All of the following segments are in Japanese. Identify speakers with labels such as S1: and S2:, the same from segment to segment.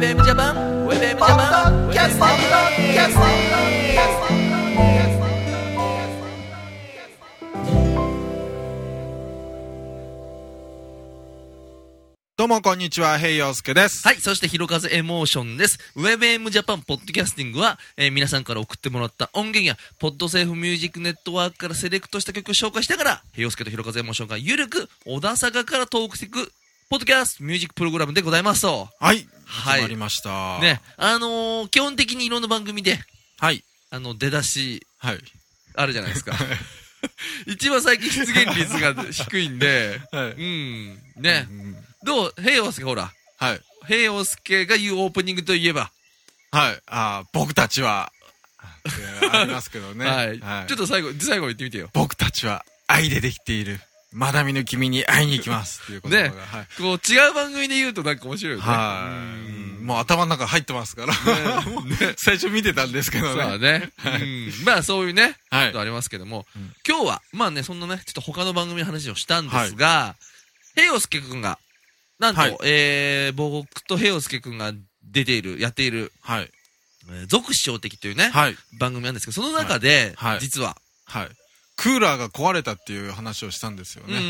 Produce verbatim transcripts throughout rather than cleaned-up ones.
S1: ブエムジャパンウェブエムジャパンキャスティング
S2: どうもこんにちは、ヘイヨウスケです。
S1: はい、そしてひろかぜエモーションです。ウェブエムジャパンポッドキャスティングは、えー、皆さんから送ってもらった音源やポッドセーフミュージックネットワークからセレクトした曲を紹介しながら、ヘイヨウスケとひろかぜエモーションがゆるく小田坂からトークしていくポッドキャストミュージックプログラムでございますと。
S2: はい、始まりました。
S1: ね、あのー、基本的にいろんな番組で、
S2: はい、
S1: あの出だし、
S2: はい、
S1: あるじゃないですか。一番最近出現率が低いんで、
S2: はい、
S1: うん、ね。
S2: うん、
S1: どうヘイヨウスケほら。
S2: はい。
S1: ヘイヨウスケが言うオープニングといえば。
S2: はい。あ、僕たちは、ありますけどね。
S1: はい、はい。ちょっと最後、最後言ってみてよ。
S2: 僕たちは愛でできている。まだ見ぬ君に会いに行きます。っていうことが。ね。
S1: はい、こう違う番組で言うとなんか面白いよね。
S2: はい。もう頭の中入ってますから。ね、最初見てたんですけどね。
S1: そうね。はい、うん、まあそういうね、はい、ことありますけども、うん、今日は、まあね、そんなね、ちょっと他の番組の話をしたんですが、はい、ヘイヨウスケくんが、なんと、はい、えー、僕とヘイヨウスケくんが出ている、やっている、はい、えー、俗師匠的というね、はい、番組なんですけど、その中で、はい、実は、
S2: はい、クーラーが壊れたっていう話をしたんですよね。うん。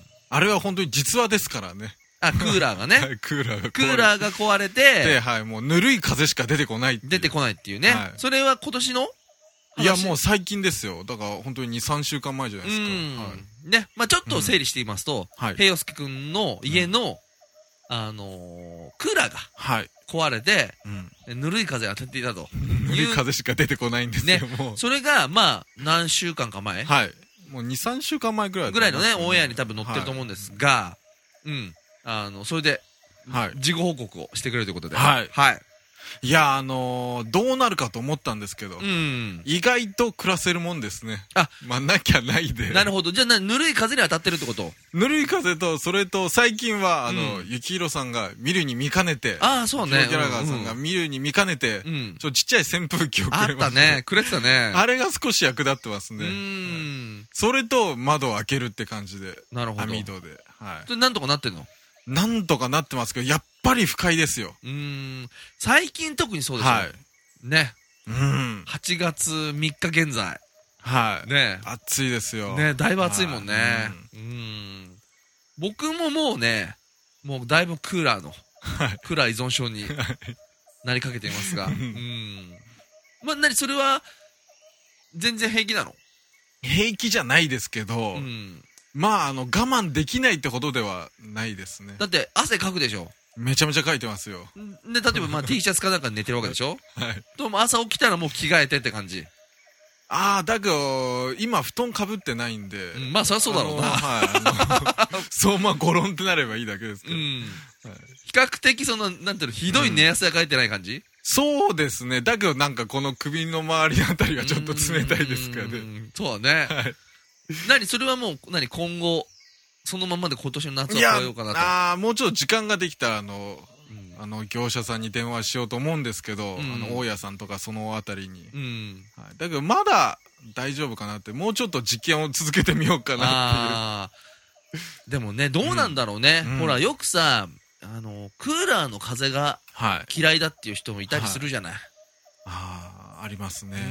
S2: あれは本当に実話ですからね。
S1: あ、クーラーがね。
S2: はい、クーラーが壊れて。
S1: クーラーが壊れて、
S2: で、はい、もうぬるい風しか出てこないっていう。
S1: 出てこないっていうね。はい、それは今年の
S2: いや、もう最近ですよ。だから本当にに、さんしゅうかんまえじゃないですか。うん。
S1: はい、ね。まあちょっと整理してみますと、うん、はい、ヘイヨウスケくんの家の、うん、あのー、クーラーが、はい、壊れて、うん、ぬるい風が当たっていたと。
S2: ぬるい風しか出てこないんですよ、
S1: ね、もう。それが、まあ、何週間か前。
S2: はい。もうに、さんしゅうかんまえぐらい、
S1: ね、ぐらいのね、オンエアに多分載ってると思うんですが、はい、うん。あの、それで、はい。事後報告をしてくれるということで。
S2: はい。
S1: はい。
S2: いや、あのー、どうなるかと思ったんですけど、うん、意外と暮らせるもんですね。あ、まあ、なきゃないで。
S1: なるほど。じゃあな、ぬるい風に当たってるってこと？
S2: ぬるい風と、それと、最近は、あの、ゆきひろさんが見るに見かねて、
S1: ああ、そうね。
S2: ギャラガーさんが見るに見かねて、うん、ちょっとちっちゃい扇風機をくれました。
S1: あったね。くれてたね。
S2: あれが少し役立ってますね。うん。それと、窓を開けるって感じで。
S1: なるほど。
S2: 網戸で。はい。
S1: それなんとかなってんの？
S2: なんとかなってますけど、やっぱり不快ですよ。
S1: うーん。最近特にそうですよ。はい。ね。うん。はちがつみっか現在。
S2: はい。
S1: ね。
S2: 暑いですよ。
S1: ね、だいぶ暑いもんね。うん。うん。僕ももうね、もうだいぶクーラーの、はい、クーラー依存症になりかけていますが。うん。まあ、なに、それは、全然平気なの？
S2: 平気じゃないですけど、うん。まあ、あの、我慢できないってことではないですね。
S1: だって、汗かくでしょ？
S2: めちゃめちゃかいてますよ。
S1: で、例えば、まあ、T シャツかなんか寝てるわけでしょ？はい。と、朝起きたらもう着替えてって感じ。
S2: ああ、だけど、今、布団かぶってないんで。
S1: うん、まあ、そりゃそうだろうな。
S2: はい。そう、まあ、ゴロンってなればいいだけですけど。うん。
S1: はい、比較的、その、なんていうの、ひどい寝汗がかいてない感じ？うん、
S2: そうですね。だけど、なんか、この首の周りあたりがちょっと冷たいですからね。
S1: そうだね。はい。何それはもう、何今後、そのままで今年の夏を超えようかなと。
S2: ああ、もうちょっと時間ができたら、あの、うん、あの、業者さんに電話しようと思うんですけど、うん、あの、大家さんとかそのあたりに。うん。はい。だけど、まだ大丈夫かなって、もうちょっと実験を続けてみようかなっていう。あ
S1: あ。でもね、どうなんだろうね。うん、ほら、よくさ、あの、クーラーの風が嫌いだっていう人もいたりするじゃない。はい、
S2: ああ、ありますね。
S1: うん。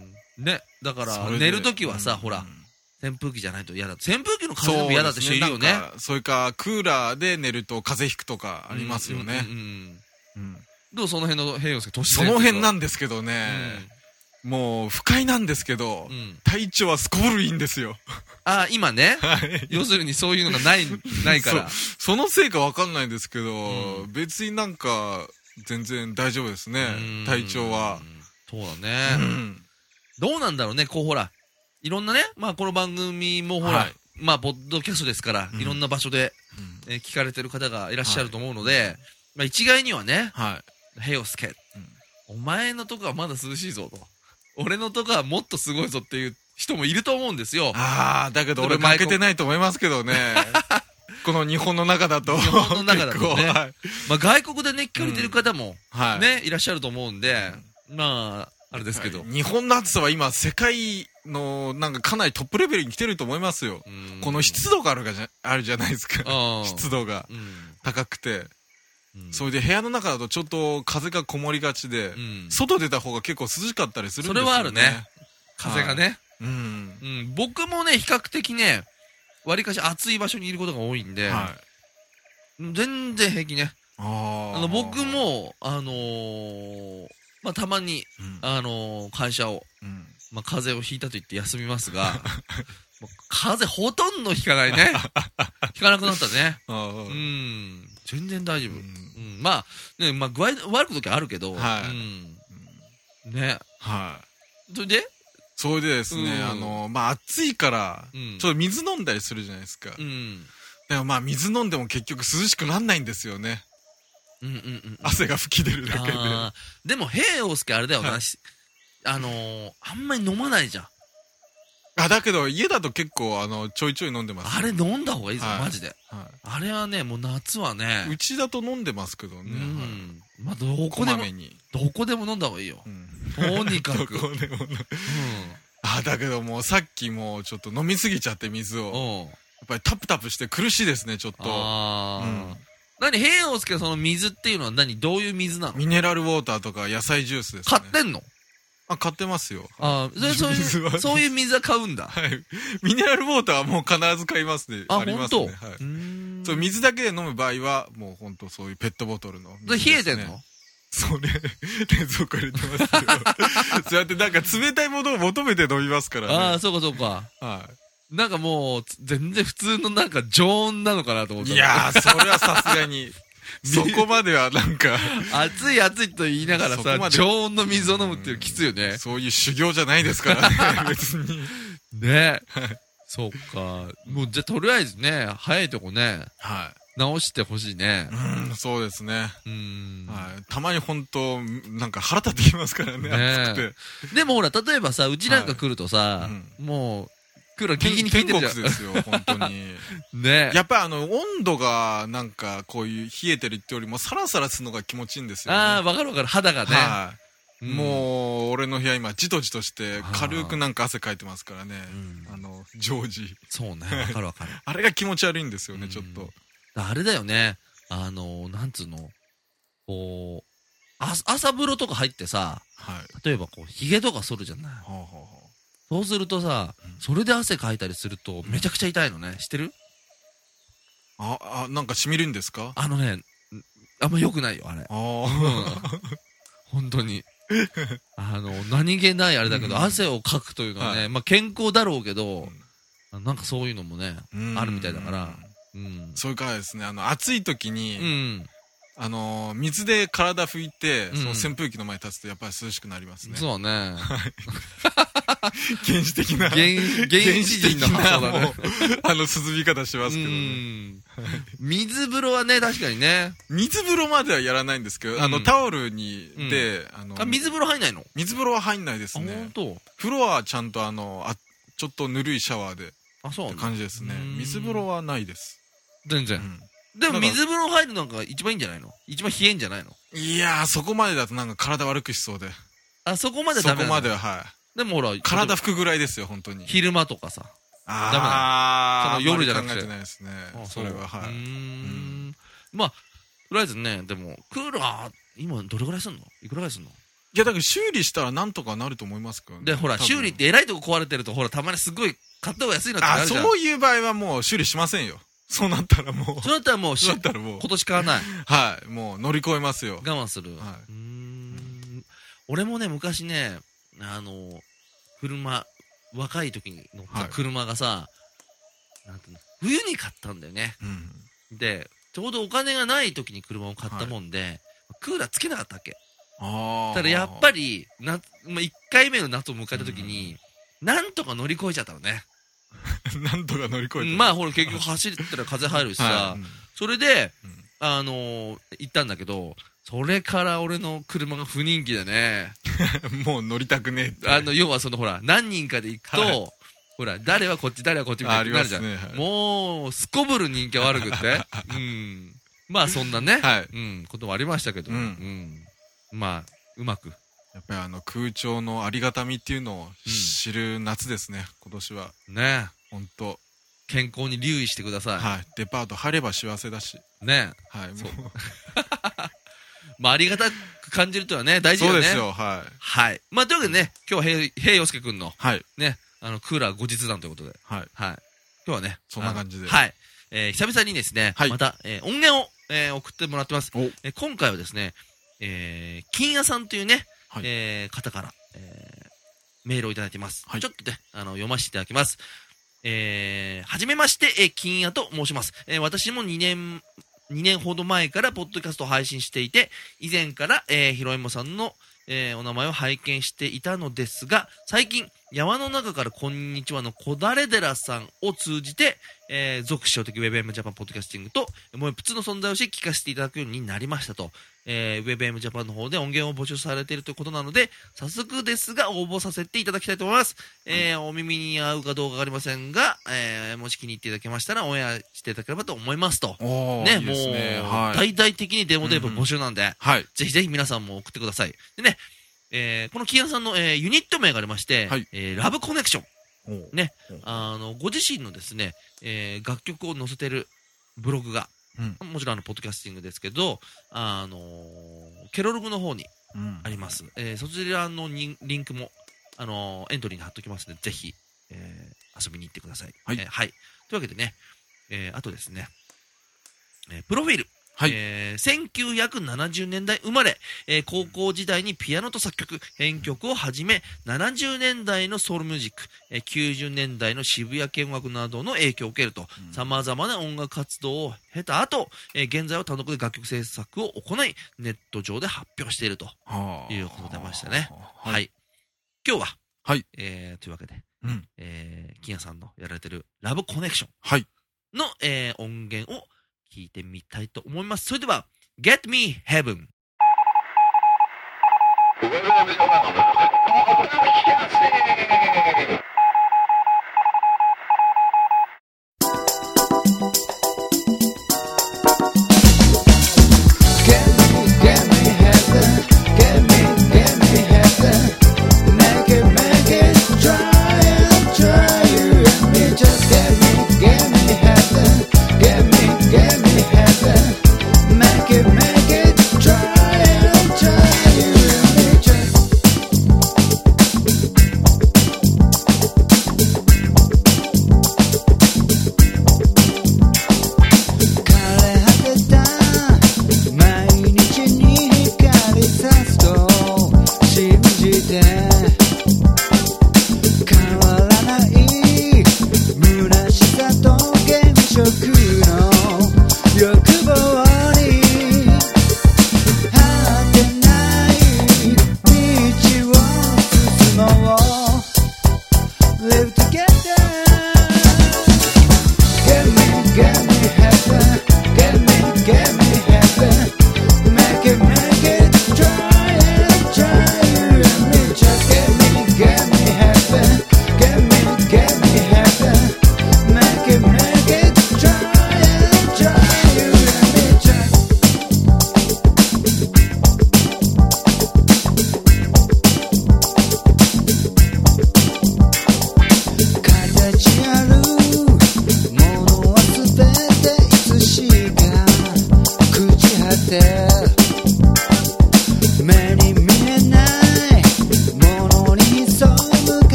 S1: ね。だから、寝るときはさ、うん、ほら、扇風機じゃないと嫌だ。扇風機の風でも嫌だって人いるよね。
S2: それか、クーラーで寝ると風邪ひくとかありますよね。
S1: どうその辺の平洋介、
S2: その辺なんですけどね、うん、もう不快なんですけど、うん、体調はすこぶるいいんですよ。
S1: ああ、今ね。はい。要するにそういうのがない、ないから。
S2: そ, そのせいかわかんないんですけど、うん、別になんか全然大丈夫ですね、体調は。
S1: そうだね。うん、どうなんだろうね、こうほら。いろんなね、まあこの番組もほら、はい、まあポッドキャストですから、うん、いろんな場所で、うん、えー、聞かれてる方がいらっしゃると思うので、はい、まあ一概にはね、はい、ヘイヨウスケ、うん、お前のとこはまだ涼しいぞと、俺のとこはもっとすごいぞっていう人もいると思うんですよ。
S2: ああ、だけど俺負けてないと思いますけどね。この日本の中だと。
S1: 日本の中だとね。はい、まあ外国でね、聞かれてる方も、うん、はい、ね、いらっしゃると思うんで、まあ、あれですけど、
S2: はい、日本の暑さは今世界のなんかかなりトップレベルに来てると思いますよ。この湿度があるがじゃあるじゃないですか。湿度が高くて、 うん、それで部屋の中だとちょっと風がこもりがちで、うん、外出た方が結構涼しかったりするんですよね。
S1: それはあるね。風がね。はい、
S2: うん、
S1: うん。僕もね、比較的ね、わりかし暑い場所にいることが多いんで、はい、全然平気ね。ああの僕も、あのー、まあ、たまに、うん、あのー、会社を、うん、まあ、風邪をひいたと言って休みますが、風邪ほとんどひかないね。ひかなくなったね。うん。全然大丈夫。うん。うん、まあ、ね、まあ、具合悪く時あるけど、はい。うん。ね。
S2: はい。
S1: それで
S2: それでですね、うん、あの、まあ、暑いから、うん、ちょっと水飲んだりするじゃないですか。うん。でもまあ、水飲んでも結局涼しくなんないんですよね。
S1: うんうんうん。
S2: 汗が吹き出るだけで。
S1: でも、平洋介あれだよな。はい、あのー、あんまり飲まないじゃん。
S2: あ、だけど家だと結構あのちょいちょい飲んでます。
S1: あれ飲んだ方がいいぞ、はい、マジで、はい、あれはねもう夏はね
S2: うちだと飲んでますけどね、うん、
S1: はい、まあどこでもどこでも飲んだ方がいいよ、うん、とにかくどこでも飲ん、うん、
S2: あ、だけどもうさっきもうちょっと飲みすぎちゃって水をやっぱりタプタプして苦しいですねちょっと。あ、
S1: うん、何平洋介その水っていうのは何どういう水なの？
S2: ミネラルウォーターとか野菜ジュースですね。
S1: 買ってんの？
S2: あ、買ってますよ。
S1: ああ、そういう、そういう水は買うんだ。
S2: はい。ミネラルウォーターはもう必ず買いますね。
S1: あ、ありますね。はい。
S2: そう、水だけで飲む場合は、もう本当そういうペットボトルの、ね。
S1: 冷えてんの？
S2: それ、冷蔵庫入れてますけど。そうやってなんか冷たいものを求めて飲みますからね。
S1: ああ、そうかそうか。はい。なんかもう、全然普通のなんか常温なのかなと思った。
S2: いやー、それはさすがに。そこまではなんか
S1: 暑い暑いと言いながらさ常温の水を飲むっていうきついよね。
S2: そういう修行じゃないですからね別に
S1: ね。そうか。もうじゃあとりあえずね早いとこね、はい、直してほしいね。
S2: うん、そうですね。うん、はい、たまに本当なんか腹立ってきますからね、暑く
S1: て。でもほら例えばさうちなんか来るとさ、はい、うん、もうクーラーギリギリ効いてるじゃん。
S2: 天国ですよ、本当に。
S1: ね。
S2: やっぱりあの、温度がなんかこういう冷えてるってよりもサラサラするのが気持ちいいんですよね。
S1: ああ、わかるわかる。肌がね。はい、
S2: うん。もう、俺の部屋今、じとじとして軽くなんか汗かいてますからね。うん、あの、常時。
S1: そうね。わかるわかる。
S2: あれが気持ち悪いんですよね、ちょっと。
S1: あれだよね。あの、なんつうの。こう、あ朝風呂とか入ってさ、はい、例えばこう、髭とか剃るじゃない。はあはあ、そうするとさ、うん、それで汗かいたりするとめちゃくちゃ痛いのね。知ってる？
S2: あ、あ、なんか染みるんですか？
S1: あのね、あんま良くないよ、あれ。ああ。うん、本当に。あの、何気ないあれだけど、うん、汗をかくというのはね、はい、まあ健康だろうけど、うん、なんかそういうのもね、うん、あるみたいだから。
S2: うん、それからですね、あの、暑い時に、うん、あのー、水で体拭いて、うん、その扇風機の前に立つとやっぱり涼しくなりますね。
S1: そうね。
S2: 原始的な。
S1: 原, 原始的な発想だね。
S2: あの、涼み方しますけどね。
S1: 水風呂はね、確かにね。
S2: 水風呂まではやらないんですけど、うん、あの、タオルに、うん、で、
S1: あの、あ、水風呂入んないの？
S2: 水風呂は入んないですね。
S1: 本当？
S2: 風呂はちゃんとあの、あ、ちょっとぬるいシャワーで。あ、そう。って感じですね。水風呂はないです。
S1: 全然。うんでも水風呂入るのが一番いいんじゃないの？一番冷えんじゃないの？
S2: いやー、そこまでだとなんか体悪くしそうで。
S1: あ、そこまでダメなの？
S2: そこまでは、はい。
S1: でもほら、
S2: 体拭くぐらいですよ、本当に。
S1: 昼間とかさ。
S2: あー、
S1: ダメなの？その夜じゃなくて。
S2: 考えてないですね。それは、はい。うーん。
S1: まあ、とりあえずね、でも、クーラー、今どれぐらいすんの？いくらぐらいすんの？
S2: いや、だから修理したらなんとかなると思いますけどね。
S1: で、ほら、修理って偉いとこ壊れてると、ほら、たまにすごい買った方が安いのってあるじゃん。
S2: あ、そういう場合はもう修理しませんよ。そうなったらもう。
S1: そうなったらもう、そうなったらもう。今年買わない。
S2: はい。もう乗り越えますよ。
S1: 我慢する。はい。うーん。俺もね、昔ね、あの、車、若い時に乗った車がさ、はい、なんていうの、冬に買ったんだよね。うん。で、ちょうどお金がない時に車を買ったもんで、はい、クーラーつけなかったっけ。ああ。ただやっぱり、な、まあ、いっかいめの夏を迎えた時に、うん、なんとか乗り越えちゃったのね。
S2: なんとか乗り越えて、
S1: まあほら結局走ったら風入るしさ、はい、それで、うん、あのー、行ったんだけど、それから俺の車が不人気でね。
S2: もう乗りたくねえって。
S1: あの、要はそのほら、何人かで行くと、はい、ほら、誰はこっち、誰はこっちみたいになるじゃん。ね、はい、もう、すこぶる人気は悪くって。うん。まあそんなね、はい、うん、こともありましたけど、うん、うん。まあ、うまく。
S2: やっぱりあの空調のありがたみっていうのを知る夏ですね、うん、今年は。
S1: ねえ。
S2: ほんと。
S1: 健康に留意してください。
S2: はい。デパート入れば幸せだし。
S1: ね
S2: え。はい。もう
S1: まあ、ありがたく感じるというのはね、大事よね。
S2: そうですよ、はい。
S1: はい。まあ、というわけでね、今日は平、平洋介くんの、
S2: はい。
S1: ね、あの、クーラー後日談ということで、
S2: はい。
S1: はい。今日はね、
S2: そんな感じで。
S1: はい。えー、久々にですね、
S2: はい、
S1: また、えー、音源を、えー、送ってもらってます。
S2: え
S1: ー、今回はですね、えー、金谷さんというね、
S2: はい、
S1: えー、方から、えー、メールをいただいています。
S2: はい、
S1: ちょっとね、あの、読ませていただきます。えー、はじめまして、えー、金谷と申します。えー、私もにねん、にねんほど前からポッドキャストを配信していて、以前から、えー、ひろえもさんの、えー、お名前を拝見していたのですが、最近、山の中からこんにちはのこだれ寺さんを通じて、えー、俗視聴的 ウェブエム ジャパンポッドキャスティングと、もう普通の存在をして聞かせていただくようになりましたと。えー、ウェブエム ジャパンの方で音源を募集されているということなので、早速ですが応募させていただきたいと思います。えー、お耳に合うかどうかわかりませんが、えー、もし気に入っていただけましたらオンエアしていただければと思いますと。ね、
S2: いいですね、
S1: もう、
S2: はい、
S1: 大々的にデモテープ募集なんで、うんうん、
S2: はい、
S1: ぜひぜひ皆さんも送ってください。でね、えー、このキアさんの、えー、ユニット名がありまして、はい、えー、ラブコネクション。ね、あの、ご自身のですね、えー、楽曲を載せてるブログが、うん、もちろんあの、ポッドキャスティングですけど、あのー、ケロログの方にあります。うん、えー、そちらのリンクも、あのー、エントリーに貼っときますので、ぜひ、えー、遊びに行ってください。はい。えー、はい。というわけでね、えー、あとですね、えー、プロフィール。はい、えー、せんきゅうひゃくななじゅうねんだい生まれ、えー、高校時代にピアノと作曲、編曲をはじめ、ななじゅうねんだいのソウルミュージック、えー、きゅうじゅうねんだいの渋谷系音楽などの影響を受けると、うん、様々な音楽活動を経た後、えー、現在は単独で楽曲制作を行い、ネット上で発表しているということでましたね。はい、はい。今日は、はい。えー、というわけで、うん、えー、金谷さんのやられてるラブコネクションの、はい、えー、音源を聞いてみたいと思います。それでは、Get Me Heaven。
S3: Get me, get me heaven, make it, make it try.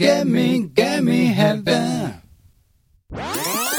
S3: Get me, get me heaven